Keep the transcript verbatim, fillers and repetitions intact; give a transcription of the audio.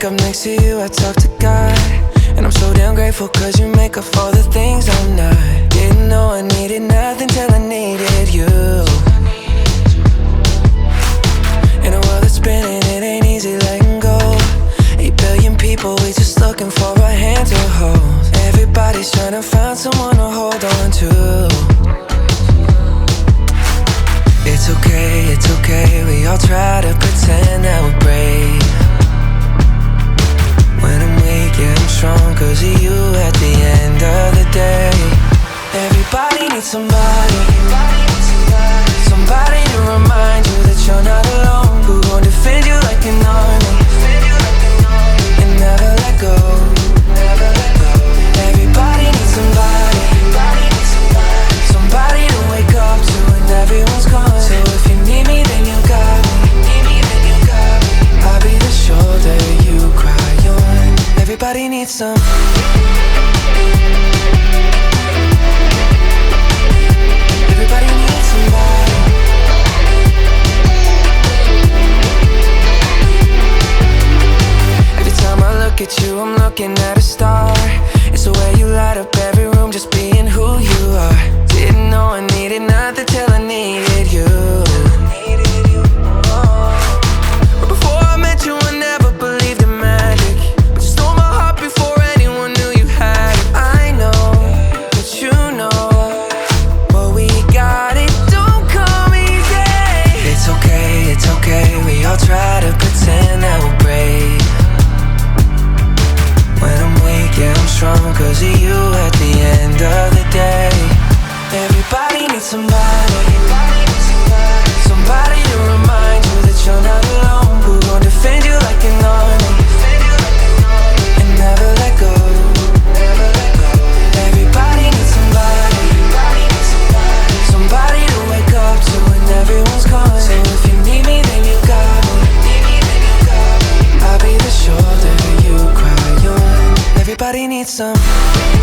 up next to you, I talk to God. And I'm so damn grateful cause you make up for the things I'm not. Didn't know I needed nothing till I needed you. In a world that's spinning, it ain't easy letting go. Eight billion people, we just looking for a hand to hold. Everybody's trying to find someone to hold on to. It's okay, it's okay, we all try to pretend that we're brave. When I'm weak, yeah, I'm strong cause of you at the end of the day. Everybody needs somebody, somebody to remind you that you're not alone. Who gon' defend you like an army and never let go. Everybody needs somebody, somebody to wake up to when everyone's gone. So if you need me, then you got me. I'll be the shoulder you cry on. Everybody needs some. Everybody needs somebody. Every time I look at you, I'm looking at a star. It's the way you light up every room, just being who you are. Didn't know I needed nothing till I needed you. But before I met you, I never believed in magic. But you stole my heart before anyone knew you had it. I know, but you know, what we got, it don't come easy. It's okay, it's okay, we all try to pretend that we're brave. When I'm weak, yeah, I'm strong cause of you at the end of the day. Everybody needs somebody, somebody to remind you that you're not alone. Who gon' defend you like an army and never let go. Everybody needs somebody, somebody to wake up to when everyone's gone. So if you need me, then you got me. I'll be the shoulder you cry on. Everybody needs some.